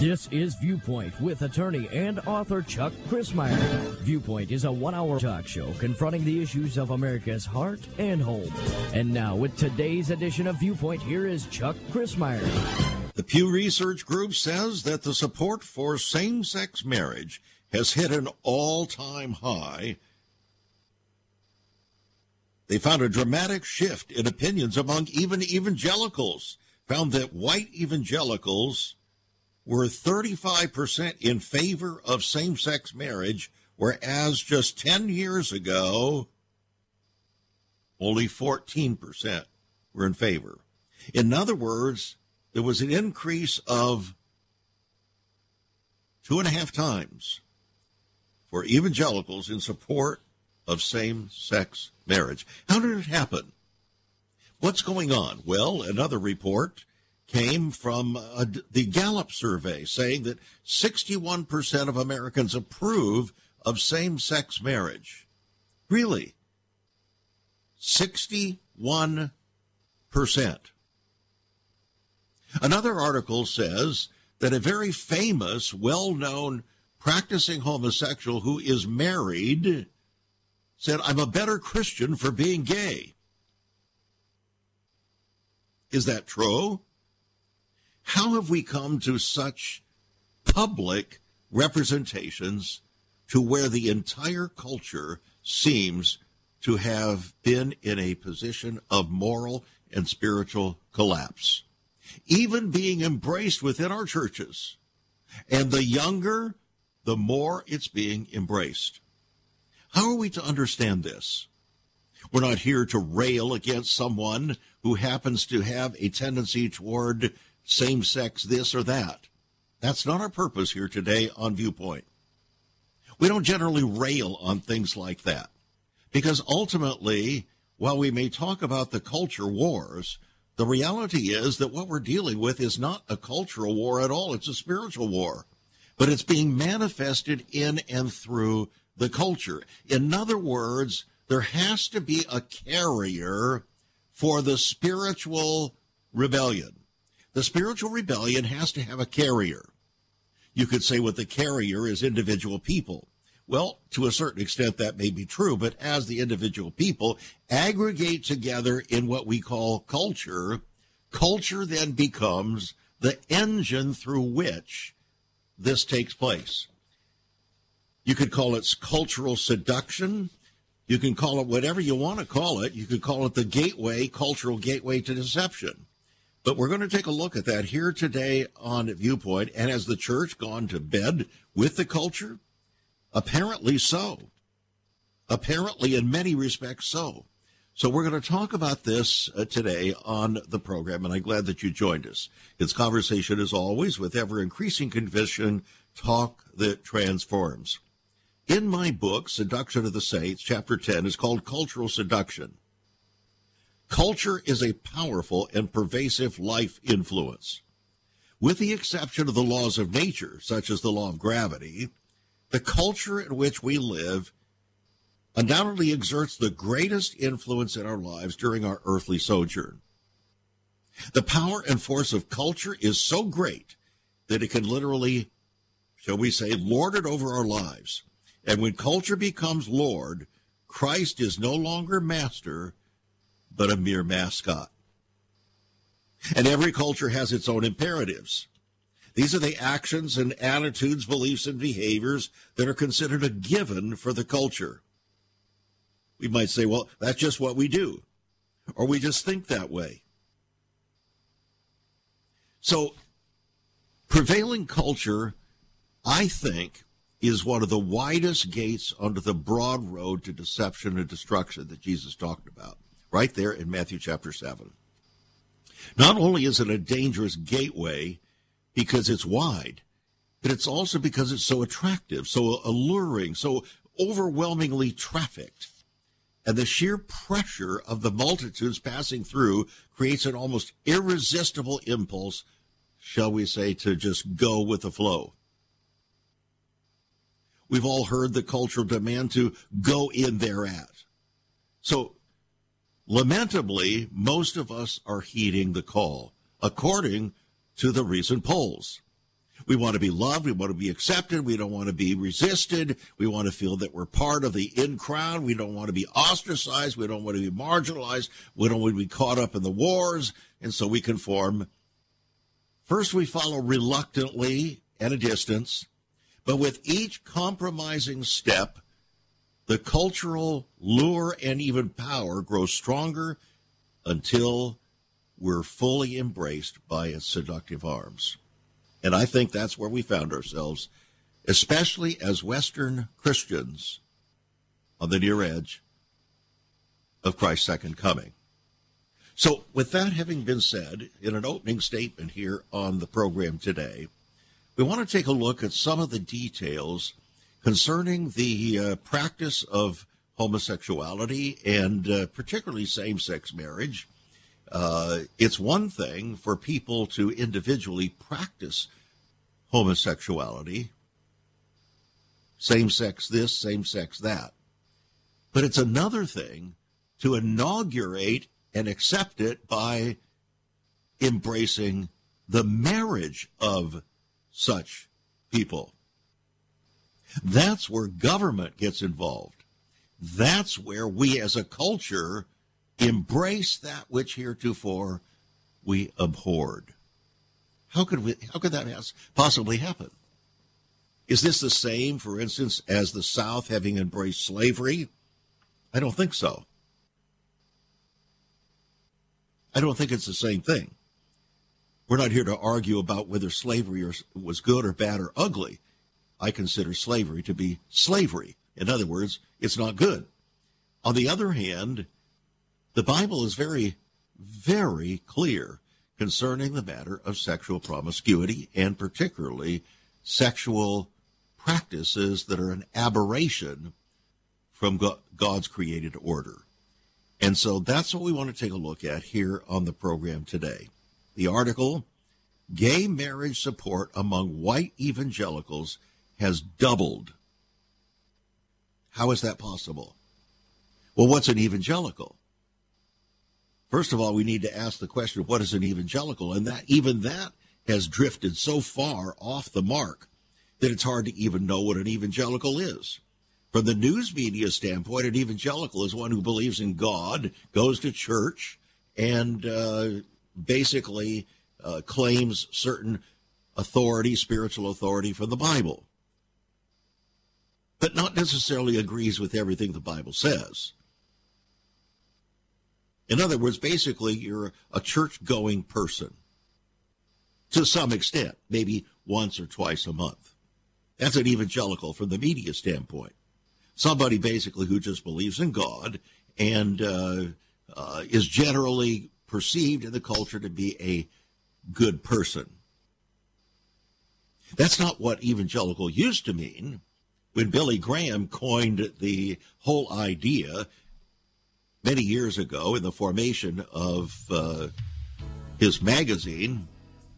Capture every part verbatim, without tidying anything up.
This is Viewpoint with attorney and author Chuck Crismier. Viewpoint is a one-hour talk show confronting the issues of America's heart and home. And now, with today's edition of Viewpoint, here is Chuck Crismier. The Pew Research Group says that the support for same-sex marriage has hit an all-time high. They found a dramatic shift in opinions among even evangelicals, found that white evangelicals were thirty-five percent in favor of same-sex marriage, whereas just ten years ago, only fourteen percent were in favor. In other words, there was an increase of two and a half times for evangelicals in support of same-sex marriage. How did it happen? What's going on? Well, another report came from uh, the Gallup survey saying that sixty-one percent of Americans approve of same-sex marriage. Really? sixty-one percent. Another article says that a very famous, well-known practicing homosexual who is married said, "I'm a better Christian for being gay." Is that true? How have we come to such public representations to where the entire culture seems to have been in a position of moral and spiritual collapse, even being embraced within our churches? And the younger, the more it's being embraced. How are we to understand this? We're not here to rail against someone who happens to have a tendency toward same-sex this or that. That's not our purpose here today on Viewpoint. We don't generally rail on things like that, because ultimately, while we may talk about the culture wars, the reality is that what we're dealing with is not a cultural war at all. It's a spiritual war, but it's being manifested in and through the culture. In other words, there has to be a carrier for the spiritual rebellion. The spiritual rebellion has to have a carrier. You could say what the carrier is individual people. Well, to a certain extent that may be true, but as the individual people aggregate together in what we call culture, culture then becomes the engine through which this takes place. You could call it cultural seduction. You can call it whatever you want to call it. You could call it the gateway, cultural gateway to deception. But we're going to take a look at that here today on Viewpoint. And has the church gone to bed with the culture? Apparently so. Apparently, in many respects, so. So we're going to talk about this uh, today on the program, and I'm glad that you joined us. It's conversation, as always, with ever-increasing conviction, talk that transforms. In my book, Seduction of the Saints, Chapter ten, is called Cultural Seduction. Culture is a powerful and pervasive life influence. With the exception of the laws of nature, such as the law of gravity, the culture in which we live undoubtedly exerts the greatest influence in our lives during our earthly sojourn. The power and force of culture is so great that it can literally, shall we say, lord it over our lives. And when culture becomes Lord, Christ is no longer master, but a mere mascot. And every culture has its own imperatives. These are the actions and attitudes, beliefs, and behaviors that are considered a given for the culture. We might say, well, that's just what we do, or we just think that way. So, prevailing culture, I think, is one of the widest gates onto the broad road to deception and destruction that Jesus talked about, right there in Matthew chapter seven. Not only is it a dangerous gateway because it's wide, but it's also because it's so attractive, so alluring, so overwhelmingly trafficked. And the sheer pressure of the multitudes passing through creates an almost irresistible impulse, shall we say, to just go with the flow. We've all heard the cultural demand to go in thereat. So, lamentably, most of us are heeding the call, according to the recent polls. We want to be loved. We want to be accepted. We don't want to be resisted. We want to feel that we're part of the in crowd. We don't want to be ostracized. We don't want to be marginalized. We don't want to be caught up in the wars. And so we conform. First, we follow reluctantly at a distance. But with each compromising step, the cultural lure and even power grows stronger until we're fully embraced by its seductive arms. And I think that's where we found ourselves, especially as Western Christians on the near edge of Christ's second coming. So with that having been said, in an opening statement here on the program today, we want to take a look at some of the details concerning the uh, practice of homosexuality and uh, particularly same-sex marriage. Uh, it's one thing for people to individually practice homosexuality, same-sex this, same-sex that. But it's another thing to inaugurate and accept it by embracing the marriage of such people. That's where government gets involved. That's where we as a culture embrace that which heretofore we abhorred. How could we, how could that possibly happen? Is this the same, for instance, as the South having embraced slavery? I don't think so. I don't think it's the same thing. We're not here to argue about whether slavery was good or bad or ugly. I consider slavery to be slavery. In other words, it's not good. On the other hand, the Bible is very, very clear concerning the matter of sexual promiscuity and particularly sexual practices that are an aberration from God's created order. And so that's what we want to take a look at here on the program today. The article, Gay Marriage Support Among White Evangelicals Has Doubled. How is that possible? Well, what's an evangelical? First of all, we need to ask the question, what is an evangelical? And that even that has drifted so far off the mark that it's hard to even know what an evangelical is. From the news media standpoint, an evangelical is one who believes in God, goes to church, and uh, basically uh, claims certain authority, spiritual authority from the Bible, but not necessarily agrees with everything the Bible says. In other words, basically, you're a church-going person to some extent, maybe once or twice a month. That's an evangelical from the media standpoint. Somebody basically who just believes in God and uh, uh, is generally perceived in the culture to be a good person. That's not what evangelical used to mean. When Billy Graham coined the whole idea many years ago in the formation of uh, his magazine,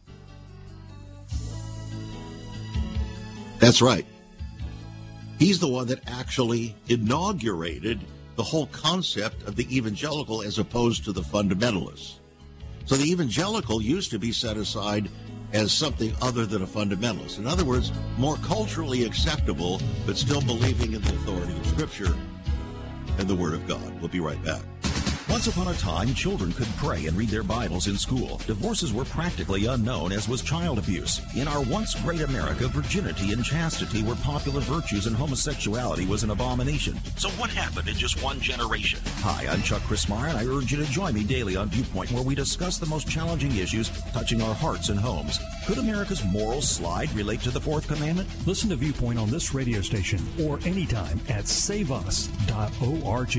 that's right. He's the one that actually inaugurated the whole concept of the evangelical as opposed to the fundamentalists. So the evangelical used to be set aside as something other than a fundamentalist. In other words, more culturally acceptable, but still believing in the authority of Scripture and the Word of God. We'll be right back. Once upon a time, children could pray and read their Bibles in school. Divorces were practically unknown, as was child abuse. In our once great America, virginity and chastity were popular virtues and homosexuality was an abomination. So what happened in just one generation? Hi, I'm Chuck Chrismire, and I urge you to join me daily on Viewpoint, where we discuss the most challenging issues touching our hearts and homes. Could America's moral slide relate to the Fourth Commandment? Listen to Viewpoint on this radio station or anytime at save us dot org.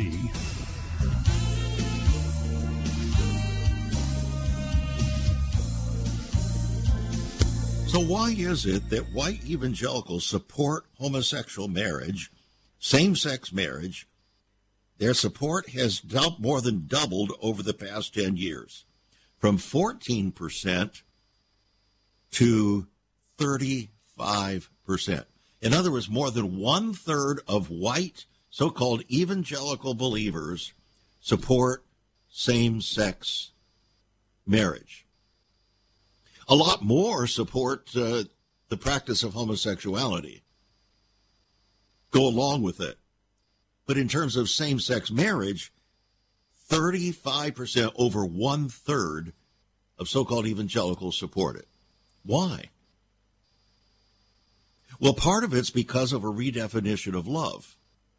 So why is it that white evangelicals support homosexual marriage, same-sex marriage? Their support has dou- more than doubled over the past ten years, from fourteen percent to thirty-five percent. In other words, more than one-third of white so-called evangelical believers support same-sex marriage. A lot more support uh, the practice of homosexuality, go along with it. But in terms of same-sex marriage, thirty-five percent, over one-third of so-called evangelicals support it. Why? Well, part of it's because of a redefinition of love.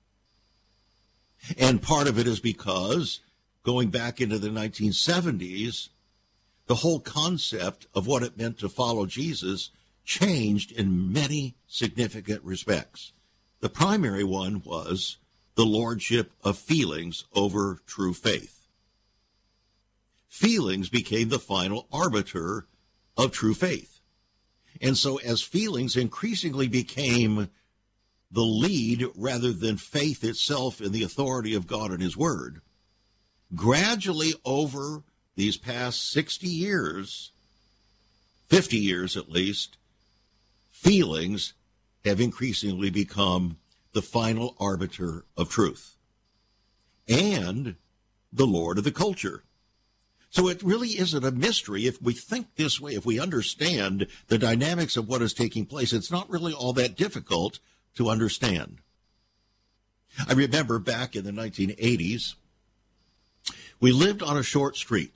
And part of it is because, going back into the nineteen seventies, the whole concept of what it meant to follow Jesus changed in many significant respects. The primary one was the lordship of feelings over true faith. Feelings became the final arbiter of true faith. And so as feelings increasingly became the lead rather than faith itself in the authority of God and his word, gradually over these past sixty years, fifty years at least, feelings have increasingly become the final arbiter of truth and the lord of the culture. So it really isn't a mystery if we think this way, if we understand the dynamics of what is taking place. It's not really all that difficult to understand. I remember back in the nineteen eighties, we lived on a short street,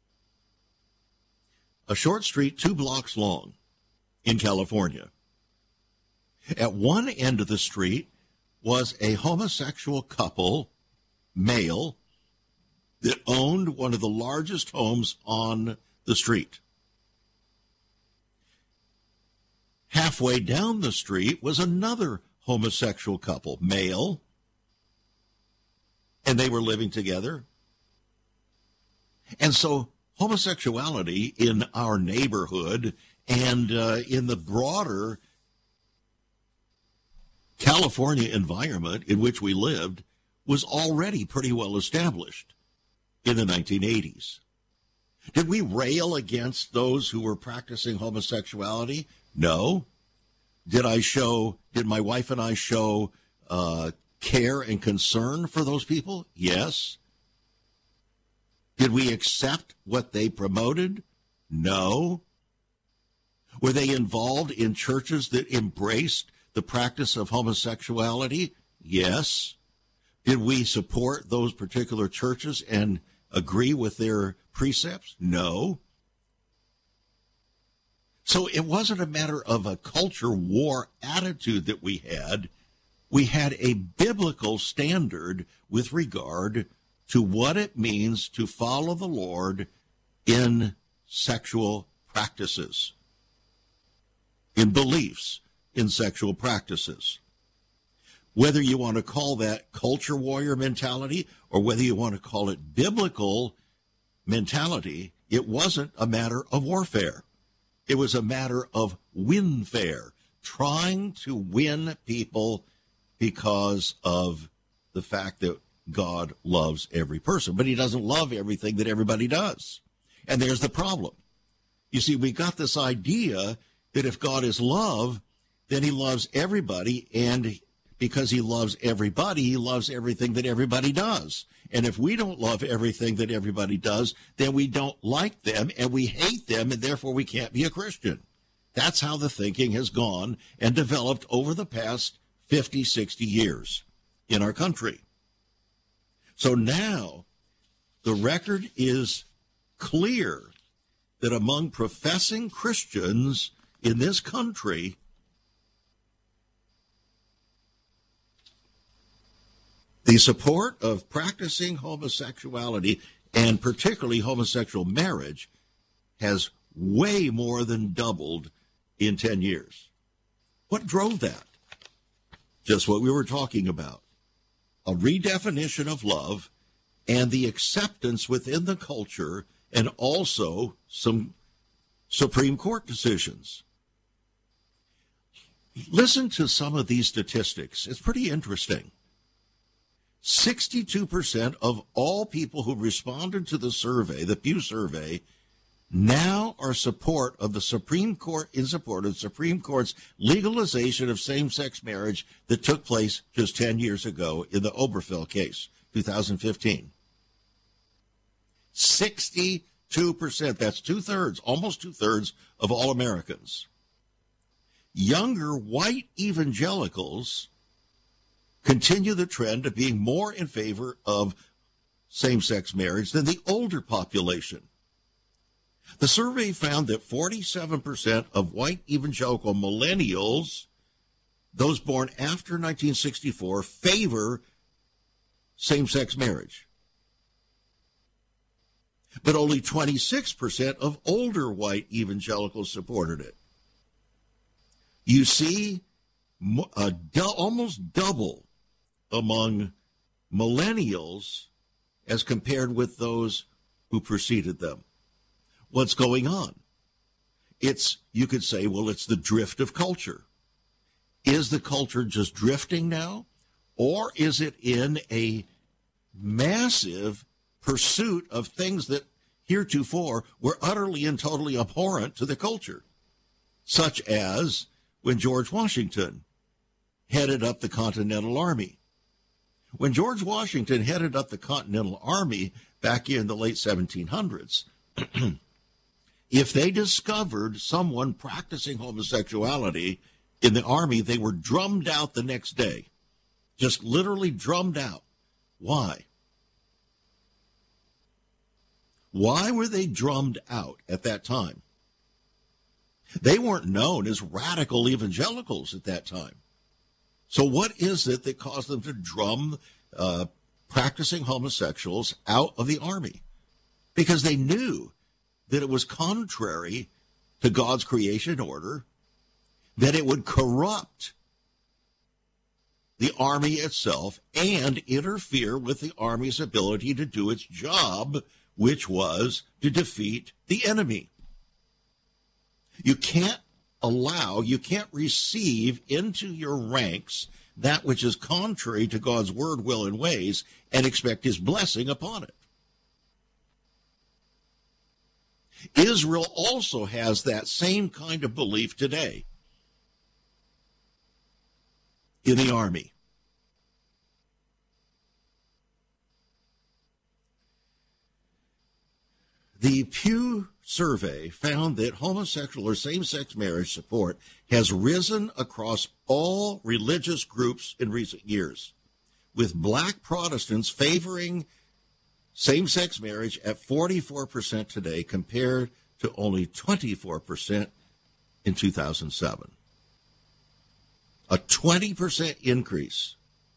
a short street two blocks long in California. At one end of the street was a homosexual couple, male, that owned one of the largest homes on the street. Halfway down the street was another homosexual couple, male, and they were living together. And so homosexuality in our neighborhood and uh, in the broader California environment in which we lived was already pretty well established in the nineteen eighties. Did we rail against those who were practicing homosexuality? No. Did I show, did my wife and I show uh, care and concern for those people? Yes. Did we accept what they promoted? No. Were they involved in churches that embraced the practice of homosexuality? Yes. Did we support those particular churches and agree with their precepts? No. So it wasn't a matter of a culture war attitude that we had. We had a biblical standard with regard to what it means to follow the Lord in sexual practices, in beliefs in sexual practices. Whether you want to call that culture warrior mentality or whether you want to call it biblical mentality, it wasn't a matter of warfare. It was a matter of winfare, trying to win people because of the fact that God loves every person, but he doesn't love everything that everybody does. And there's the problem. You see, we got this idea that if God is love, then he loves everybody, and because he loves everybody, he loves everything that everybody does. And if we don't love everything that everybody does, then we don't like them, and we hate them, and therefore we can't be a Christian. That's how the thinking has gone and developed over the past fifty, sixty years in our country. So now the record is clear that among professing Christians in this country, the support of practicing homosexuality, and particularly homosexual marriage, has way more than doubled in ten years. What drove that? Just what we were talking about. A redefinition of love and the acceptance within the culture, and also some Supreme Court decisions. Listen to some of these statistics. It's pretty interesting. sixty-two percent of all people who responded to the survey, the Pew survey, now are support of the Supreme Court, in support of the Supreme Court's legalization of same-sex marriage that took place just ten years ago in the Obergefell case, two thousand fifteen. sixty-two percent, that's two-thirds, almost two-thirds of all Americans. younger white evangelicals continue the trend of being more in favor of same-sex marriage than the older population. The survey found that forty-seven percent of white evangelical millennials, those born after nineteen sixty-four, favor same-sex marriage. But only twenty-six percent of older white evangelicals supported it. You see, a du- almost double among millennials as compared with those who preceded them. What's going on? It's, you could say, well, it's the drift of culture. Is the culture just drifting now? Or is it in a massive pursuit of things that heretofore were utterly and totally abhorrent to the culture? Such as when George Washington headed up the Continental Army. When George Washington headed up the Continental Army back in the late seventeen hundreds, if they discovered someone practicing homosexuality in the Army, they were drummed out the next day. Just literally drummed out. Why? Why were they drummed out at that time? They weren't known as radical evangelicals at that time. So what is it that caused them to drum uh, practicing homosexuals out of the Army? Because they knew that it was contrary to God's creation order, that it would corrupt the Army itself and interfere with the Army's ability to do its job, which was to defeat the enemy. You can't allow, you can't receive into your ranks that which is contrary to God's word, will, and ways and expect his blessing upon it. Israel also has that same kind of belief today in the Army. The Pew survey found that homosexual or same-sex marriage support has risen across all religious groups in recent years, with black Protestants favoring same-sex marriage at forty-four percent today compared to only twenty-four percent in two thousand seven. A twenty percent increase.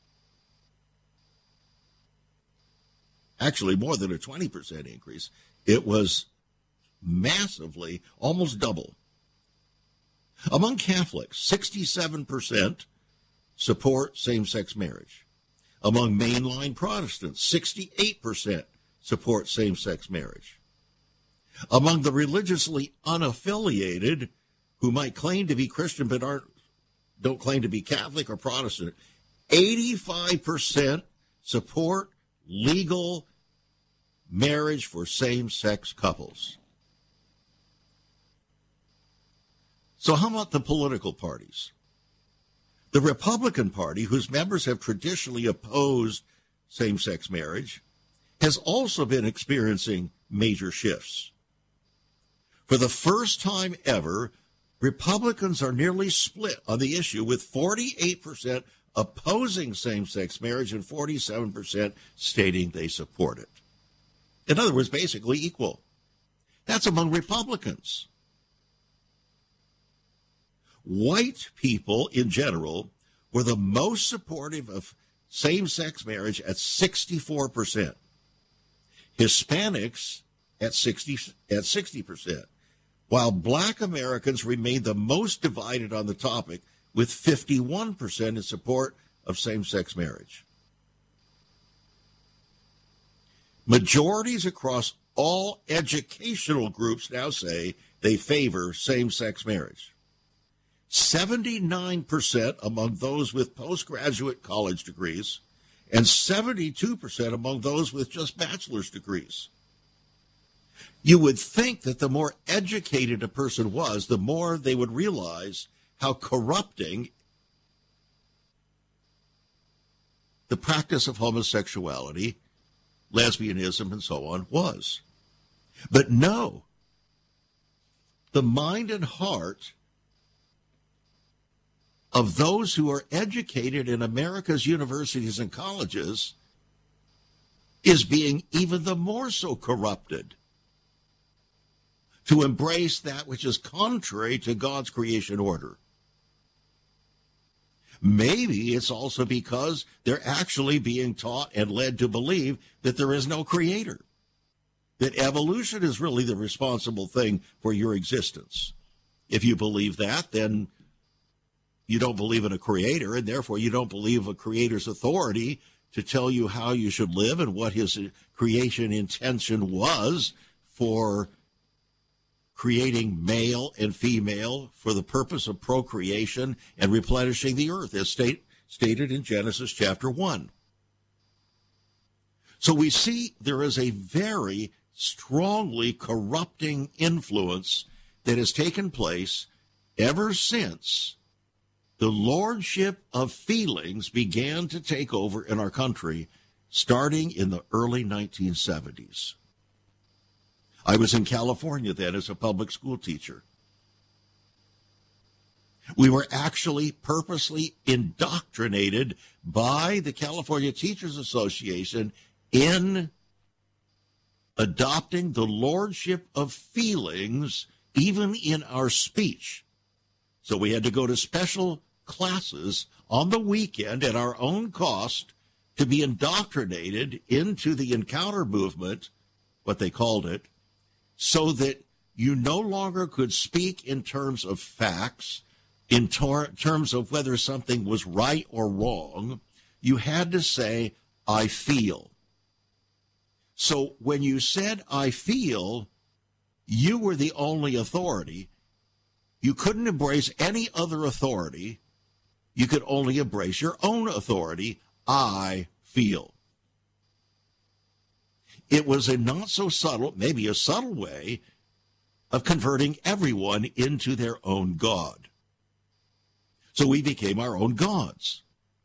Actually, more than a twenty percent increase. It was massively, almost double. Among Catholics, sixty-seven percent support same-sex marriage. Among mainline Protestants, sixty-eight percent support same-sex marriage. Among the religiously unaffiliated, who might claim to be Christian but aren't, don't claim to be Catholic or Protestant, eighty-five percent support legal marriage for same-sex couples. So how about the political parties? The Republican Party, whose members have traditionally opposed same-sex marriage, has also been experiencing major shifts. For the first time ever, Republicans are nearly split on the issue, with forty-eight percent opposing same-sex marriage and forty-seven percent stating they support it. In other words, basically equal. That's among Republicans. White people in general were the most supportive of same-sex marriage at sixty-four percent. Hispanics at sixty at sixty percent, while black Americans remained the most divided on the topic, with fifty-one percent in support of same-sex marriage. Majorities across all educational groups now say they favor same-sex marriage. seventy-nine percent among those with postgraduate college degrees and seventy-two percent among those with just bachelor's degrees. You would think that the more educated a person was, the more they would realize how corrupting the practice of homosexuality, lesbianism, and so on was. But no, the mind and heart of those who are educated in America's universities and colleges is being even the more so corrupted to embrace that which is contrary to God's creation order. Maybe it's also because they're actually being taught and led to believe that there is no creator, that evolution is really the responsible thing for your existence. If you believe that, then you don't believe in a creator, and therefore you don't believe a creator's authority to tell you how you should live and what his creation intention was for creating male and female for the purpose of procreation and replenishing the earth, as state, stated in Genesis chapter one. So we see there is a very strongly corrupting influence that has taken place ever since the lordship of feelings began to take over in our country, starting in the early nineteen seventies. I was in California then as a public school teacher. We were actually purposely indoctrinated by the California Teachers Association in adopting the lordship of feelings even in our speech. So we had to go to special classes on the weekend at our own cost to be indoctrinated into the Encounter movement, what they called it, so that you no longer could speak in terms of facts, in tor- terms of whether something was right or wrong. You had to say, I feel. So when you said, I feel, you were the only authority. You couldn't embrace any other authority. You could only embrace your own authority. I feel. It was a not so subtle, maybe a subtle way of converting everyone into their own God. So we became our own gods.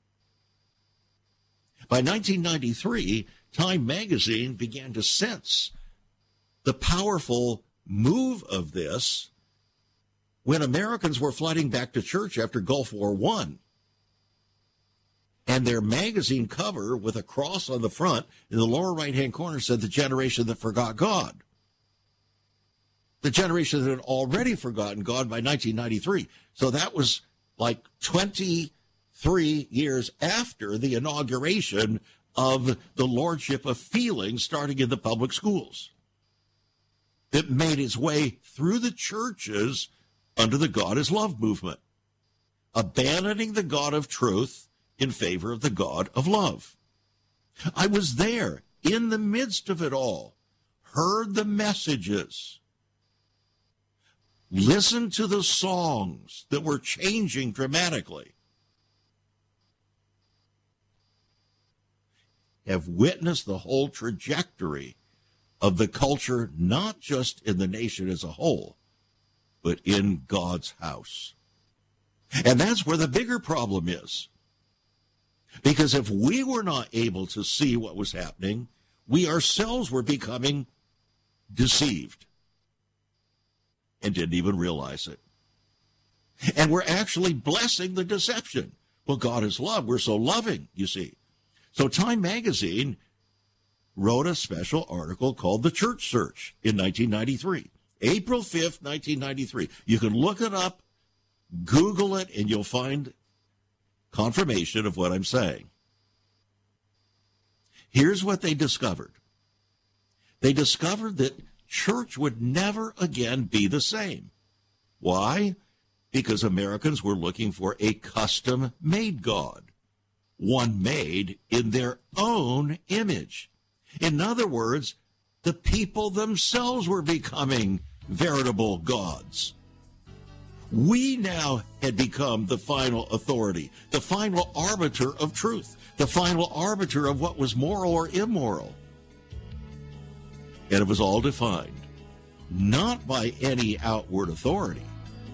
By nineteen ninety-three, Time magazine began to sense the powerful move of this when Americans were flooding back to church after Gulf War One. And their magazine cover with a cross on the front in the lower right-hand corner said the generation that forgot God. The generation that had already forgotten God by nineteen ninety-three. So that was like twenty-three years after the inauguration of the lordship of feelings starting in the public schools. It made its way through the churches under the God is Love movement, abandoning the God of truth in favor of the God of love. I was there in the midst of it all, heard the messages, listened to the songs that were changing dramatically, have witnessed the whole trajectory of the culture, not just in the nation as a whole, but in God's house. And that's where the bigger problem is. Because if we were not able to see what was happening, we ourselves were becoming deceived and didn't even realize it. And we're actually blessing the deception. Well, God is love. We're so loving, you see. So Time magazine wrote a special article called The Church Search in nineteen ninety-three. April fifth, nineteen ninety-three. You can look it up, Google it, and you'll find confirmation of what I'm saying. Here's what they discovered. They discovered that church would never again be the same. Why? Because Americans were looking for a custom-made God, one made in their own image. In other words, the people themselves were becoming veritable gods. We now had become the final authority, the final arbiter of truth, the final arbiter of what was moral or immoral. And it was all defined, not by any outward authority,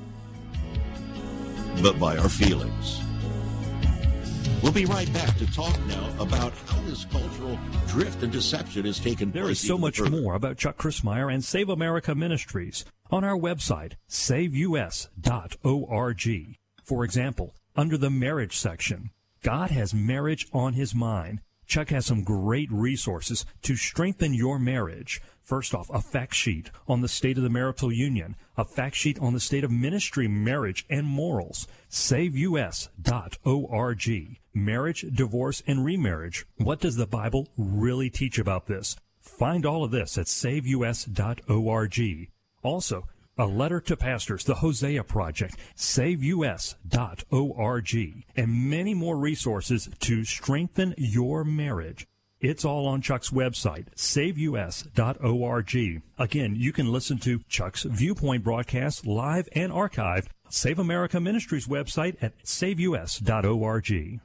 but by our feelings. We'll be right back to talk now about how this cultural drift and deception has taken place. There is so much further. more about Chuck Crismier and Save America Ministries on our website, save u s dot org. For example, under the marriage section. God has marriage on his mind. Chuck has some great resources to strengthen your marriage. First off, a fact sheet on the state of the marital union, a fact sheet on the state of ministry, marriage, and morals. save U S dot org. Marriage, divorce, and remarriage. What does the Bible really teach about this? Find all of this at save U S dot org. Also, a letter to pastors, the Hosea Project, save U S dot org, and many more resources to strengthen your marriage. It's all on Chuck's website, save U S dot org. Again, you can listen to Chuck's Viewpoint broadcast live and archived. Save America Ministries website at save U S dot org.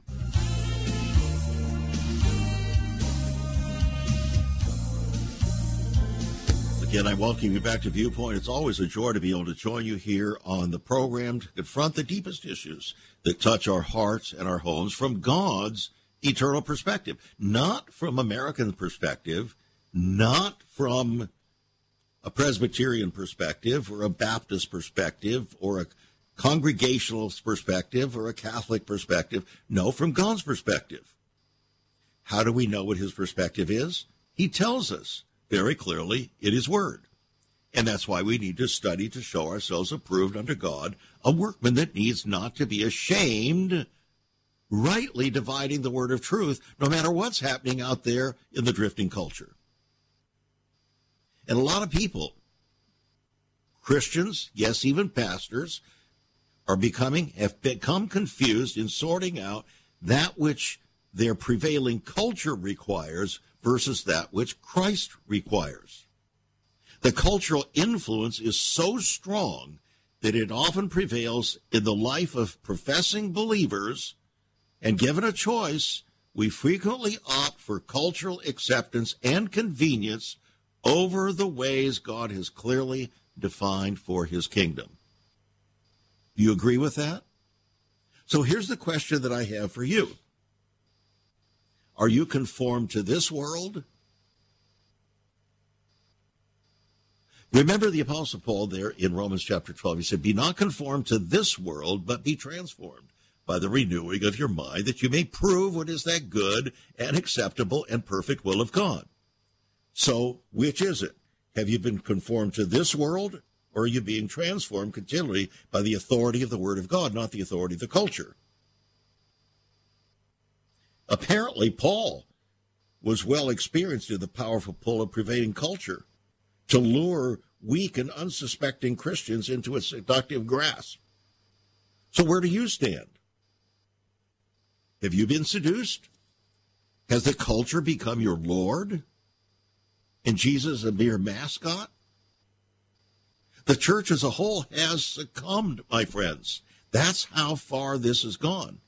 Again, I welcome you back to Viewpoint. It's always a joy to be able to join you here on the program to confront the deepest issues that touch our hearts and our homes from God's eternal perspective, not from American perspective, not from a Presbyterian perspective or a Baptist perspective or a Congregationalist perspective or a Catholic perspective. No, from God's perspective. How do we know what his perspective is? He tells us very clearly in his word. And that's why we need to study to show ourselves approved unto God, a workman that needs not to be ashamed, rightly dividing the word of truth, no matter what's happening out there in the drifting culture. And a lot of people, Christians, yes, even pastors, are becoming, have become confused in sorting out that which their prevailing culture requires versus that which Christ requires. The cultural influence is so strong that it often prevails in the life of professing believers, and given a choice, we frequently opt for cultural acceptance and convenience over the ways God has clearly defined for his kingdom. Do you agree with that? So here's the question that I have for you. Are you conformed to this world? Remember the Apostle Paul there in Romans chapter twelve. He said, be not conformed to this world, but be transformed by the renewing of your mind, that you may prove what is that good and acceptable and perfect will of God. So, which is it? Have you been conformed to this world, or are you being transformed continually by the authority of the Word of God, not the authority of the culture? Apparently, Paul was well experienced in the powerful pull of prevailing culture to lure weak and unsuspecting Christians into a seductive grasp. So where do you stand? Have you been seduced? Has the culture become your Lord? And Jesus a mere mascot? The church as a whole has succumbed, my friends. That's how far this has gone.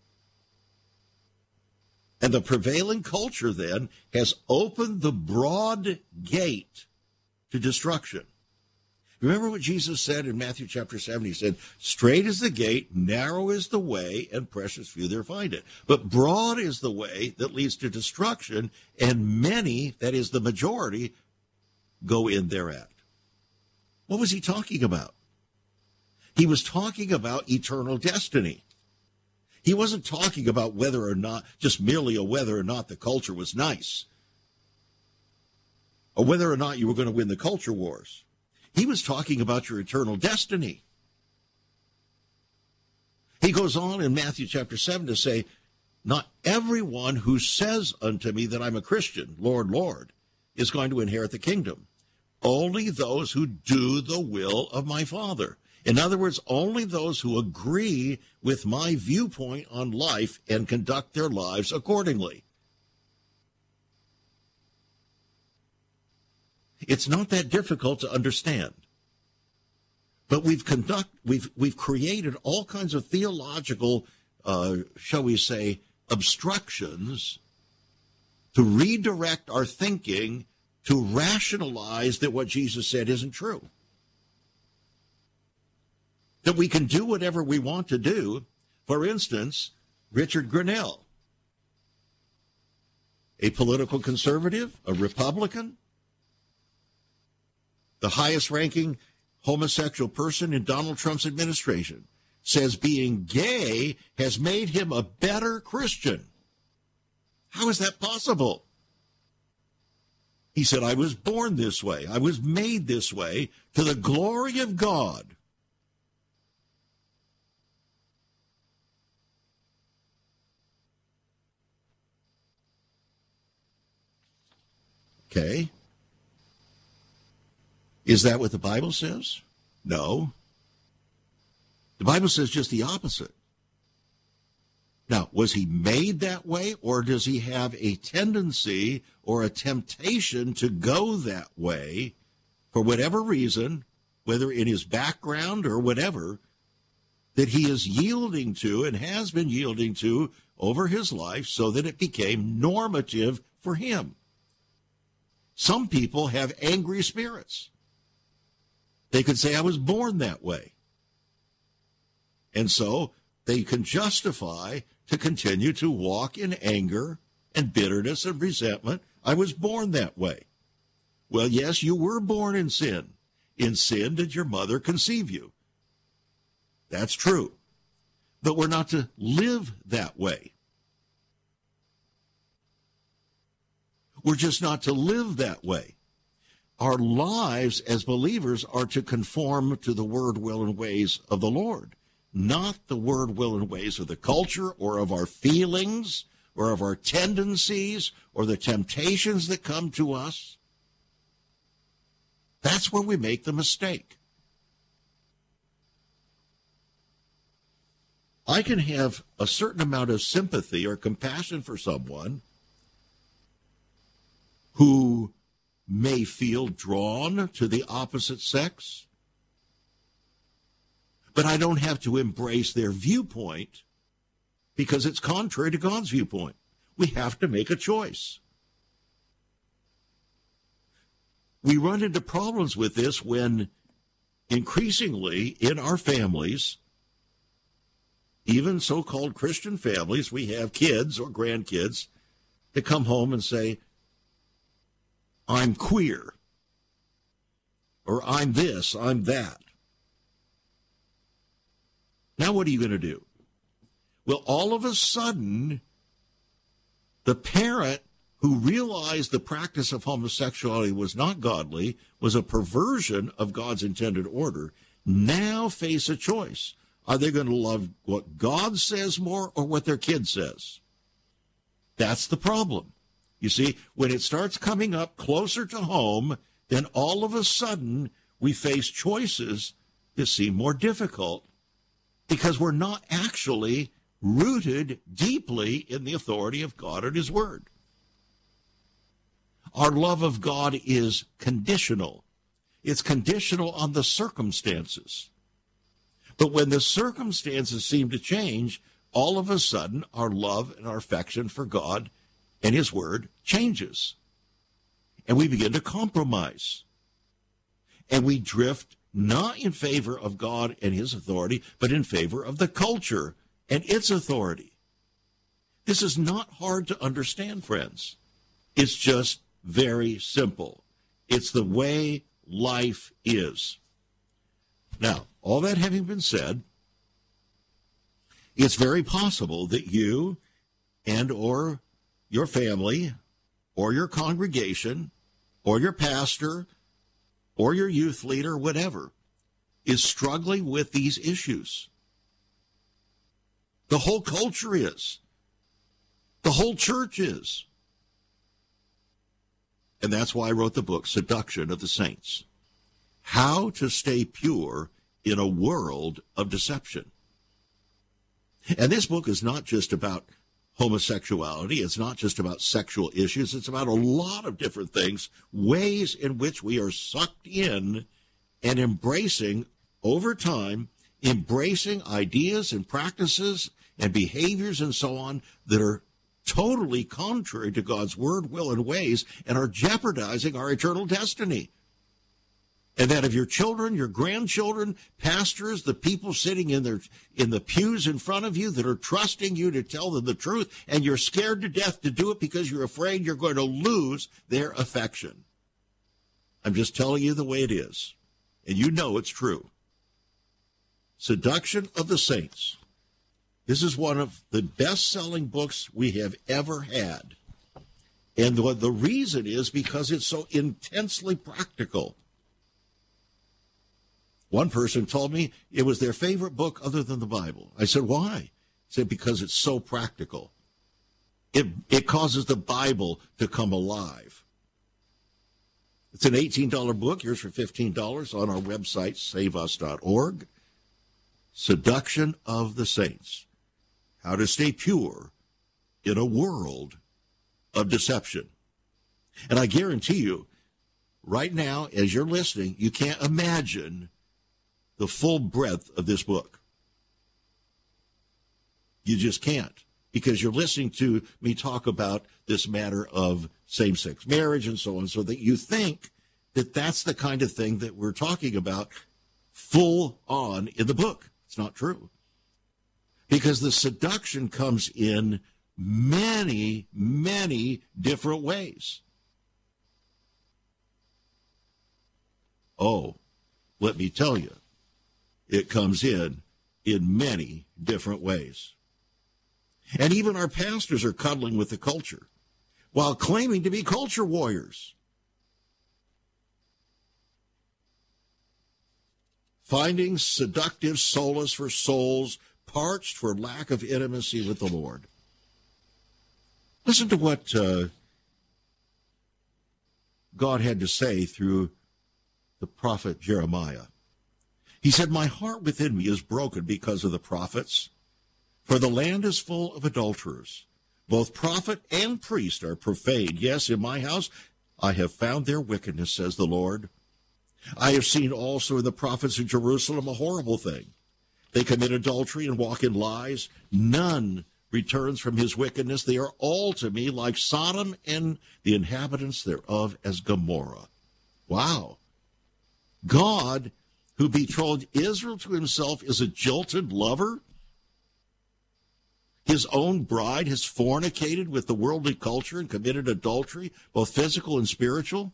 And the prevailing culture then has opened the broad gate to destruction. Remember what Jesus said in Matthew chapter seven? He said, straight is the gate, narrow is the way, and precious few there find it. But broad is the way that leads to destruction, and many, that is the majority, go in thereat. What was he talking about? He was talking about eternal destiny. He wasn't talking about whether or not, just merely a whether or not the culture was nice, or whether or not you were going to win the culture wars. He was talking about your eternal destiny. He goes on in Matthew chapter seven to say, not everyone who says unto me that I'm a Christian, Lord, Lord, is going to inherit the kingdom. Only those who do the will of my Father. In other words, only those who agree with my viewpoint on life and conduct their lives accordingly. It's not that difficult to understand. But we've conduct we've we've created all kinds of theological, uh, shall we say, obstructions to redirect our thinking to rationalize that what Jesus said isn't true. That we can do whatever we want to do. For instance, Richard Grinnell, a political conservative, a Republican, the highest ranking homosexual person in Donald Trump's administration, says being gay has made him a better Christian. How is that possible? He said, I was born this way. I was made this way to the glory of God. Okay. Is that what the Bible says? No. The Bible says just the opposite. Now, was he made that way, or does he have a tendency or a temptation to go that way for whatever reason, whether in his background or whatever, that he is yielding to and has been yielding to over his life so that it became normative for him? Some people have angry spirits. They could say, I was born that way. And so they can justify to continue to walk in anger and bitterness and resentment. I was born that way. Well, yes, you were born in sin. In sin did your mother conceive you. That's true. But we're not to live that way. We're just not to live that way. Our lives as believers are to conform to the word, will, and ways of the Lord, not the word, will, and ways of the culture or of our feelings or of our tendencies or the temptations that come to us. That's where we make the mistake. I can have a certain amount of sympathy or compassion for someone who may feel drawn to the opposite sex, but I don't have to embrace their viewpoint because it's contrary to God's viewpoint. We have to make a choice. We run into problems with this when increasingly in our families, even so-called Christian families, we have kids or grandkids that come home and say, I'm queer, or I'm this, I'm that. Now what are you going to do? Well, all of a sudden, the parent who realized the practice of homosexuality was not godly, was a perversion of God's intended order, now face a choice. Are they going to love what God says more or what their kid says? That's the problem. You see, when it starts coming up closer to home, then all of a sudden we face choices that seem more difficult because we're not actually rooted deeply in the authority of God and his word. Our love of God is conditional. It's conditional on the circumstances. But when the circumstances seem to change, all of a sudden our love and our affection for God and his word changes. And we begin to compromise. And we drift not in favor of God and his authority, but in favor of the culture and its authority. This is not hard to understand, friends. It's just very simple. It's the way life is. Now, all that having been said, it's very possible that you and or your family or your congregation or your pastor or your youth leader, whatever, is struggling with these issues. The whole culture is. The whole church is. And that's why I wrote the book, Seduction of the Saints. How to stay pure in a world of deception. And this book is not just about homosexuality. It's not just about sexual issues. It's about a lot of different things, ways in which we are sucked in and embracing, over time, embracing ideas and practices and behaviors and so on that are totally contrary to God's word, will, and ways and are jeopardizing our eternal destiny. And that of your children, your grandchildren, pastors, the people sitting in their in the pews in front of you that are trusting you to tell them the truth, and you're scared to death to do it because you're afraid you're going to lose their affection. I'm just telling you the way it is. And you know it's true. Seduction of the Saints. This is one of the best-selling books we have ever had. And the, the reason is because it's so intensely practical. One person told me it was their favorite book other than the Bible. I said, why? He said, because it's so practical. It, it causes the Bible to come alive. It's an eighteen dollars book. Here's for fifteen dollars on our website, save us dot org. Seduction of the Saints. How to stay pure in a world of deception. And I guarantee you, right now, as you're listening, you can't imagine the full breadth of this book. You just can't, because you're listening to me talk about this matter of same-sex marriage and so on, so that you think that that's the kind of thing that we're talking about full on in the book. It's not true. Because the seduction comes in many, many different ways. Oh, let me tell you, it comes in in many different ways. And even our pastors are cuddling with the culture while claiming to be culture warriors. Finding seductive solace for souls parched for lack of intimacy with the Lord. Listen to what uh, God had to say through the prophet Jeremiah. He said, my heart within me is broken because of the prophets, for the land is full of adulterers. Both prophet and priest are profane. Yes, in my house I have found their wickedness, says the Lord. I have seen also in the prophets of Jerusalem a horrible thing. They commit adultery and walk in lies. None returns from his wickedness. They are all to me like Sodom, and the inhabitants thereof as Gomorrah. Wow. God, who betrothed Israel to himself, is a jilted lover. His own bride has fornicated with the worldly culture and committed adultery, both physical and spiritual.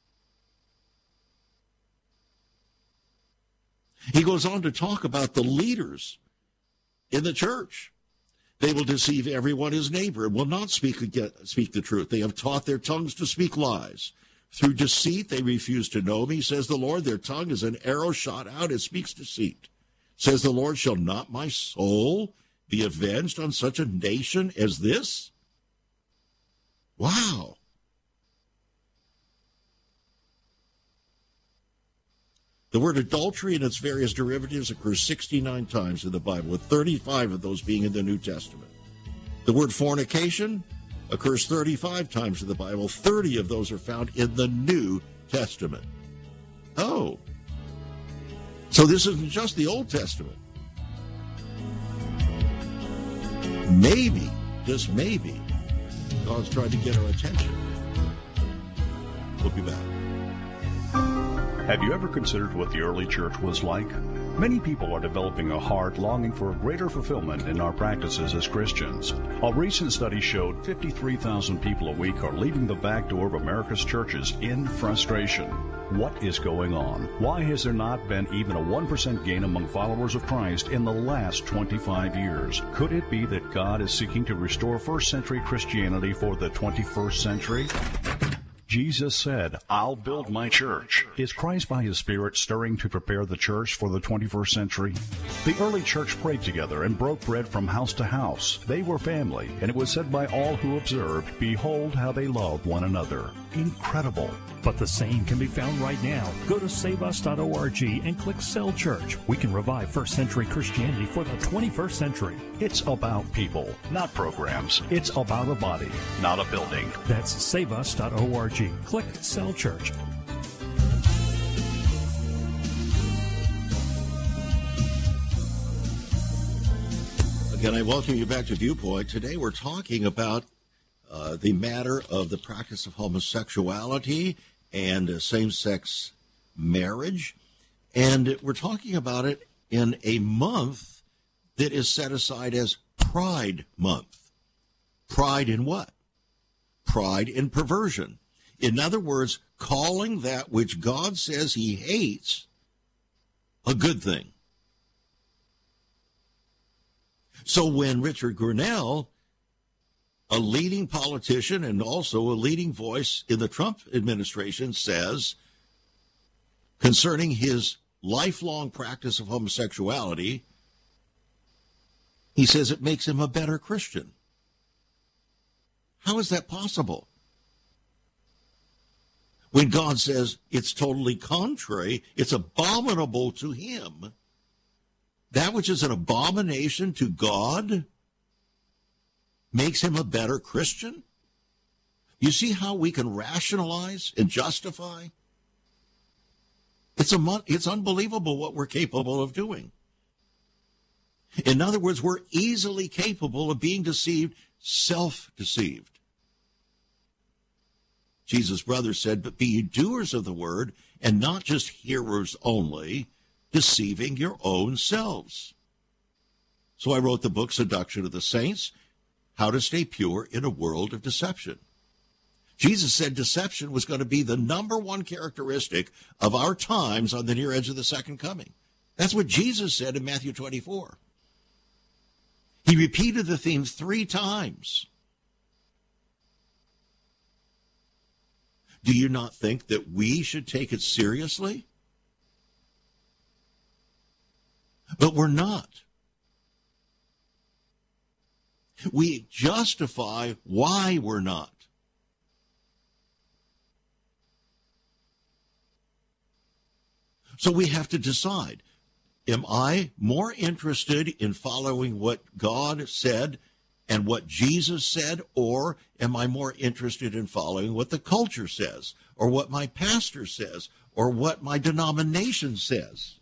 He goes on to talk about the leaders in the church. They will deceive everyone his neighbor and will not speak again, speak the truth. They have taught their tongues to speak lies. Through deceit they refuse to know me, says the Lord. Their tongue is an arrow shot out. It speaks deceit. Says the Lord, shall not my soul be avenged on such a nation as this? Wow. The word adultery and its various derivatives occurs sixty-nine times in the Bible, with thirty-five of those being in the New Testament. The word fornication occurs thirty-five times in the Bible. thirty of those are found in the New Testament. Oh. So this isn't just the Old Testament. Maybe, just maybe, God's trying to get our attention. We'll be back. Have you ever considered what the early church was like? Many people are developing a heart longing for a greater fulfillment in our practices as Christians. A recent study showed fifty-three thousand people a week are leaving the back door of America's churches in frustration. What is going on? Why has there not been even a one percent gain among followers of Christ in the last twenty-five years? Could it be that God is seeking to restore first century Christianity for the twenty-first century? Jesus said, I'll build my church. Is Christ by his Spirit stirring to prepare the church for the twenty-first century? The early church prayed together and broke bread from house to house. They were family, and it was said by all who observed, behold how they love one another. Incredible. But the same can be found right now. Go to save us dot org and click Cell Church. We can revive first century Christianity for the twenty-first century. It's about people, not programs. It's about a body, not a building. That's save us dot org. Click Cell Church. Again, I welcome you back to Viewpoint. Today we're talking about uh, the matter of the practice of homosexuality and uh, same-sex marriage. And we're talking about it in a month that is set aside as Pride Month. Pride in what? Pride in perversion. In other words, calling that which God says he hates a good thing. So when Richard Grenell, a leading politician and also a leading voice in the Trump administration, says concerning his lifelong practice of homosexuality, he says it makes him a better Christian. How is that possible? When God says it's totally contrary, it's abominable to him. That which is an abomination to God makes him a better Christian? You see how we can rationalize and justify? It's a, it's unbelievable what we're capable of doing. In other words, we're easily capable of being deceived, self-deceived. Jesus' brother said, but be ye doers of the word, and not just hearers only, deceiving your own selves. So I wrote the book, Seduction of the Saints, How to Stay Pure in a World of Deception. Jesus said deception was going to be the number one characteristic of our times on the near edge of the second coming. That's what Jesus said in Matthew twenty-four. He repeated the theme three times. Do you not think that we should take it seriously? But we're not. We justify why we're not. So we have to decide, am I more interested in following what God said and what Jesus said, or am I more interested in following what the culture says, or what my pastor says, or what my denomination says?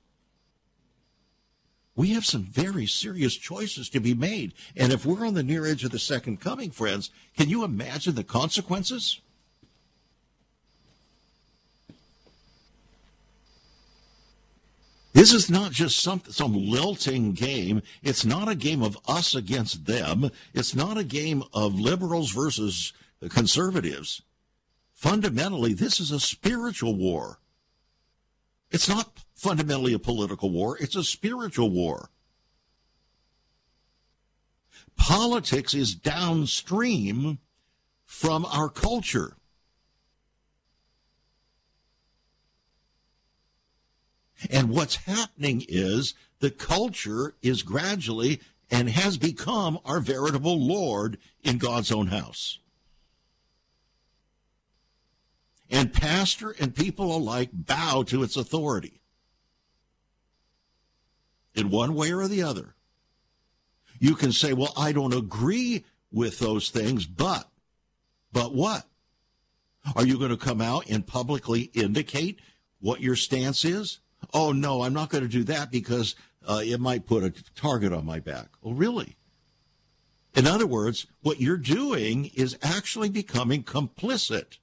We have some very serious choices to be made. And if we're on the near edge of the second coming, friends, can you imagine the consequences? This is not just some, some lilting game. It's not a game of us against them. It's not a game of liberals versus conservatives. Fundamentally, this is a spiritual war. It's not fundamentally a political war. It's a spiritual war. Politics is downstream from our culture. And what's happening is the culture is gradually and has become our veritable Lord in God's own house. And pastor and people alike bow to its authority in one way or the other. You can say, well, I don't agree with those things, but, but what? Are you going to come out and publicly indicate what your stance is? Oh, no, I'm not going to do that because uh, it might put a target on my back. Oh, really? In other words, what you're doing is actually becoming complicit.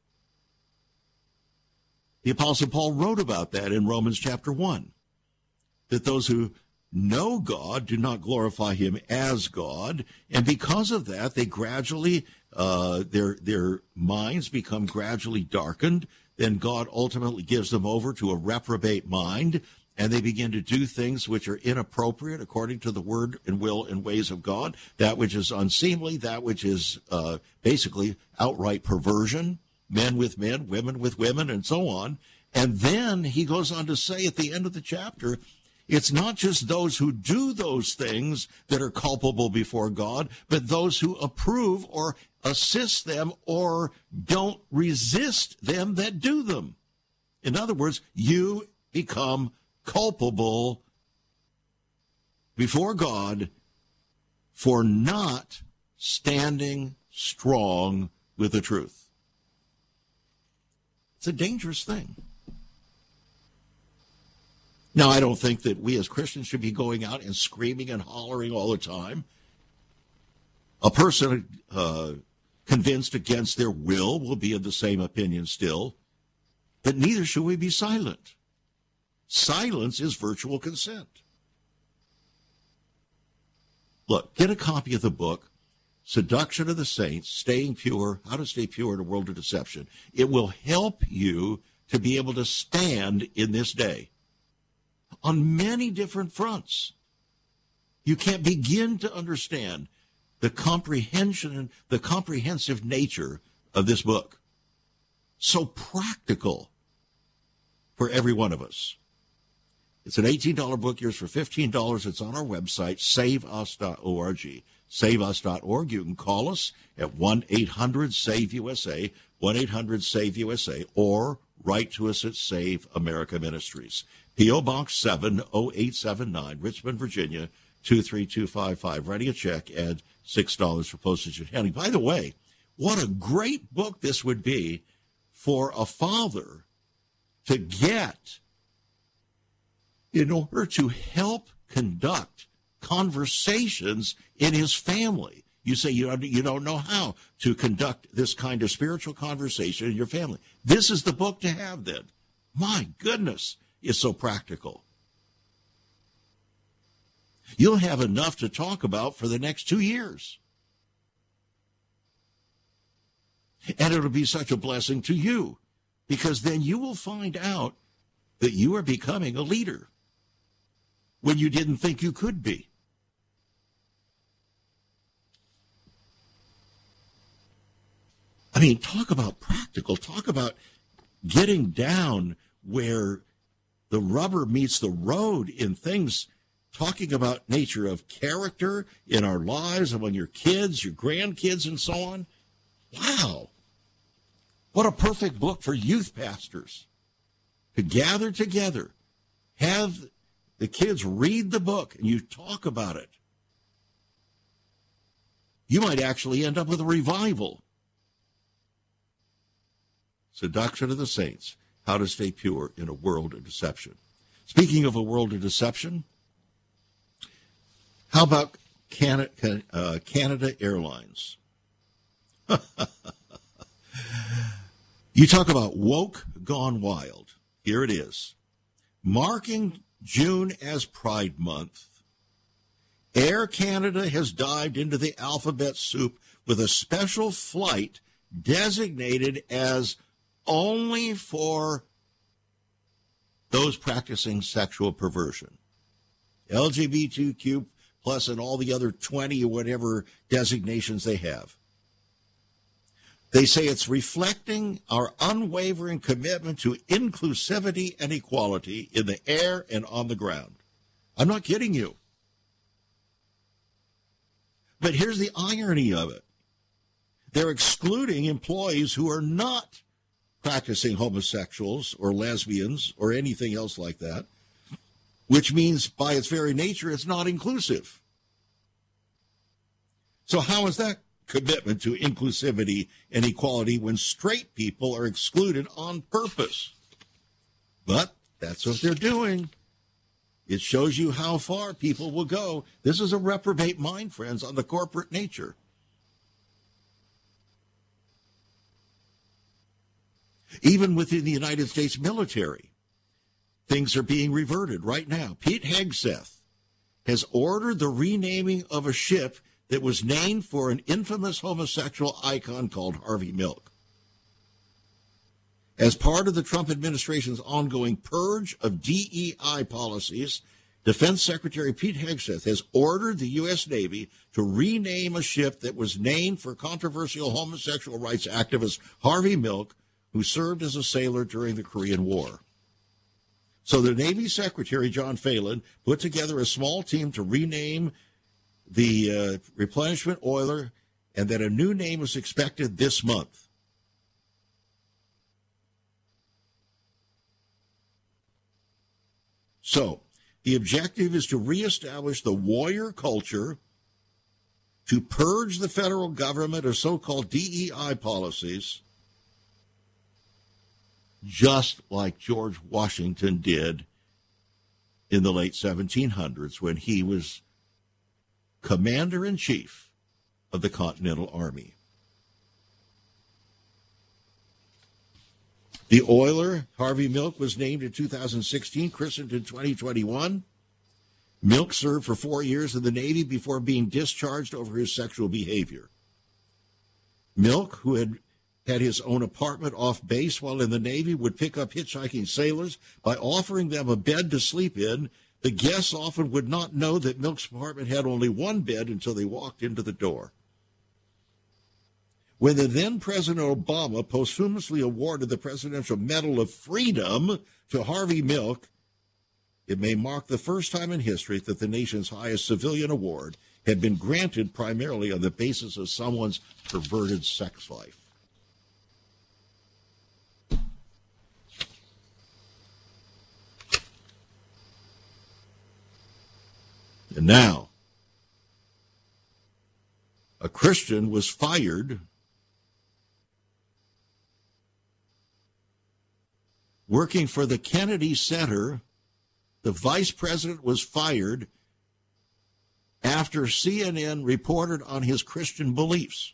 The Apostle Paul wrote about that in Romans chapter one, that those who know God do not glorify him as God, and because of that, they gradually, uh, their their minds become gradually darkened. Then God ultimately gives them over to a reprobate mind, and they begin to do things which are inappropriate according to the word and will and ways of God, that which is unseemly, that which is uh, basically outright perversion, men with men, women with women, and so on. And then he goes on to say at the end of the chapter, it's not just those who do those things that are culpable before God, but those who approve or assist them or don't resist them that do them. In other words, you become culpable before God for not standing strong with the truth. It's a dangerous thing. Now, I don't think that we as Christians should be going out and screaming and hollering all the time. A person uh, convinced against their will will be of the same opinion still, but neither should we be silent. Silence is virtual consent. Look, get a copy of the book, Seduction of the Saints, Staying Pure, How to Stay Pure in a World of Deception. It will help you to be able to stand in this day on many different fronts. You can't begin to understand the comprehension, the comprehensive nature of this book. So practical for every one of us. It's an eighteen dollars book, yours for fifteen dollars. It's on our website, save us dot org. save us dot org. You can call us at one eight hundred save U S A, one eight hundred save U S A, or write to us at Save America Ministries. P O. Box seven oh eight seven nine, Richmond, Virginia, two three two five five. Writing a check, add six dollars for postage and handling. By the way, what a great book this would be for a father to get in order to help conduct conversations in his family. You say you don't, you don't know how to conduct this kind of spiritual conversation in your family. This is the book to have then. My goodness, it's so practical. You'll have enough to talk about for the next two years. And it'll be such a blessing to you, because then you will find out that you are becoming a leader when you didn't think you could be. I mean, talk about practical. Talk about getting down where the rubber meets the road in things, talking about nature of character in our lives, among your kids, your grandkids, and so on. Wow. What a perfect book for youth pastors to gather together, have the kids read the book, and you talk about it. You might actually end up with a revival. Seduction of the Saints, How to Stay Pure in a World of Deception. Speaking of a world of deception, how about Canada, uh, Canada Airlines? You talk about woke gone wild. Here it is. Marking June as Pride Month, Air Canada has dived into the alphabet soup with a special flight designated as only for those practicing sexual perversion. L G B T Q plus and all the other twenty or whatever designations they have. They say it's reflecting our unwavering commitment to inclusivity and equality in the air and on the ground. I'm not kidding you. But here's the irony of it. They're excluding employees who are not practicing homosexuals or lesbians or anything else like that, which means by its very nature it's not inclusive. So how is that commitment to inclusivity and equality when straight people are excluded on purpose? But that's what they're doing. It shows you how far people will go. This is a reprobate mind, friends, on the corporate nature. Even within the United States military, things are being reverted right now. Pete Hegseth has ordered the renaming of a ship that was named for an infamous homosexual icon called Harvey Milk. As part of the Trump administration's ongoing purge of D E I policies, Defense Secretary Pete Hegseth has ordered the U S Navy to rename a ship that was named for controversial homosexual rights activist Harvey Milk, who served as a sailor during the Korean War. So the Navy Secretary, John Phelan, put together a small team to rename the uh, replenishment oiler, and that a new name is expected this month. So the objective is to reestablish the warrior culture, to purge the federal government of so-called D E I policies, just like George Washington did in the late seventeen hundreds when he was commander-in-chief of the Continental Army. The oiler, Harvey Milk, was named in two thousand sixteen, christened in twenty twenty-one. Milk served for four years in the Navy before being discharged over his sexual behavior. Milk, who had had his own apartment off base while in the Navy, would pick up hitchhiking sailors by offering them a bed to sleep in, The guests often would not know that Milk's apartment had only one bed until they walked into the door. When the then President Obama posthumously awarded the Presidential Medal of Freedom to Harvey Milk, it may mark the first time in history that the nation's highest civilian award had been granted primarily on the basis of someone's perverted sex life. And now, a Christian was fired working for the Kennedy Center. The vice president was fired after C N N reported on his Christian beliefs.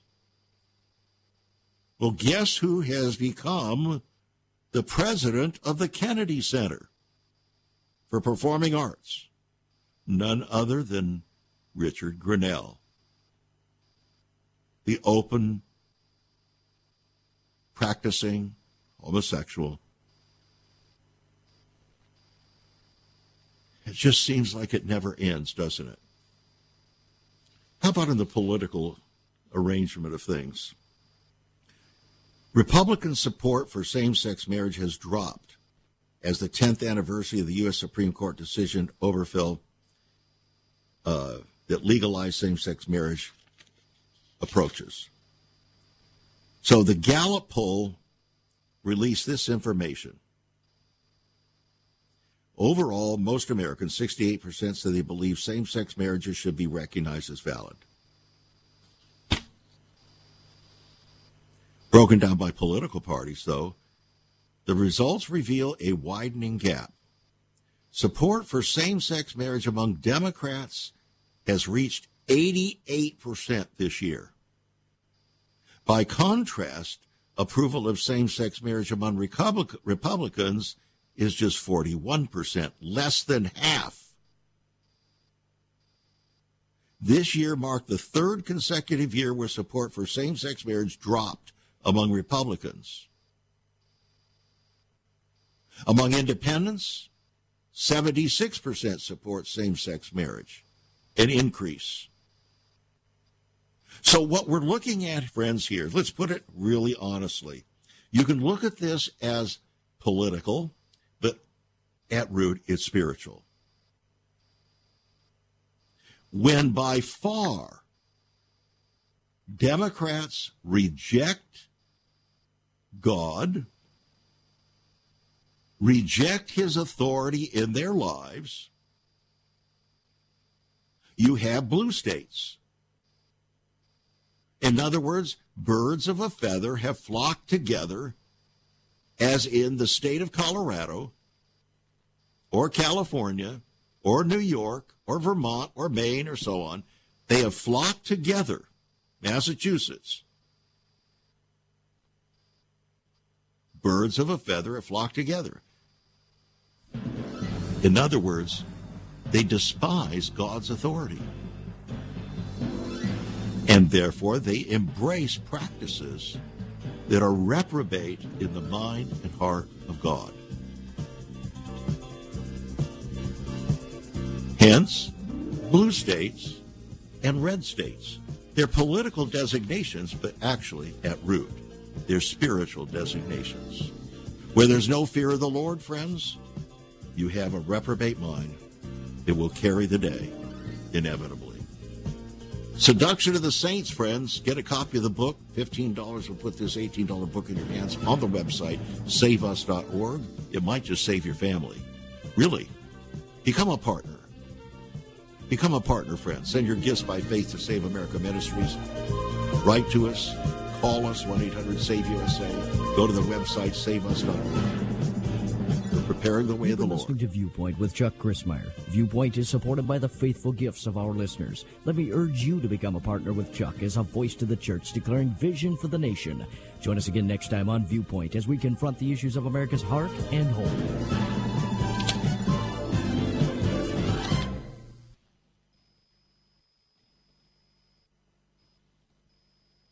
Well, guess who has become the president of the Kennedy Center for Performing Arts? None other than Richard Grenell, the open, practicing homosexual. It just seems like it never ends, doesn't it? How about in the political arrangement of things? Republican support for same-sex marriage has dropped as the tenth anniversary of the U S Supreme Court decision Obergefell uh, that legalized same-sex marriage approaches. So the Gallup poll released this information. Overall, most Americans, sixty-eight percent, say they believe same-sex marriages should be recognized as valid. Broken down by political parties, though, the results reveal a widening gap. Support for same-sex marriage among Democrats has reached eighty-eight percent this year. By contrast, approval of same-sex marriage among Republic- Republicans is just forty-one percent, less than half. This year marked the third consecutive year where support for same-sex marriage dropped among Republicans. Among independents, seventy-six percent support same-sex marriage, an increase. So what we're looking at, friends, here, let's put it really honestly. You can look at this as political, but at root, it's spiritual. When by far Democrats reject God, reject his authority in their lives, you have blue states. In other words, birds of a feather have flocked together, as in the state of Colorado, or California, or New York, or Vermont, or Maine, or so on. They have flocked together, Massachusetts. Birds of a feather have flocked together. In other words, they despise God's authority. And therefore, they embrace practices that are reprobate in the mind and heart of God. Hence, blue states and red states. They're political designations, but actually, at root, they're spiritual designations. Where there's no fear of the Lord, friends, you have a reprobate mind that will carry the day, inevitably. Seduction of the Saints, friends. Get a copy of the book. fifteen dollars will put this eighteen dollars book in your hands on the website, save us dot org. It might just save your family. Really. Become a partner. Become a partner, friends. Send your gifts by faith to Save America Ministries. Write to us. Call us, one eight hundred save U S A. Go to the website, save us dot org. We're preparing the way of the Lord. Listening to Viewpoint with Chuck Crismier. Viewpoint is supported by the faithful gifts of our listeners. Let me urge you to become a partner with Chuck as a voice to the church declaring vision for the nation. Join us again next time on Viewpoint as we confront the issues of America's heart and home.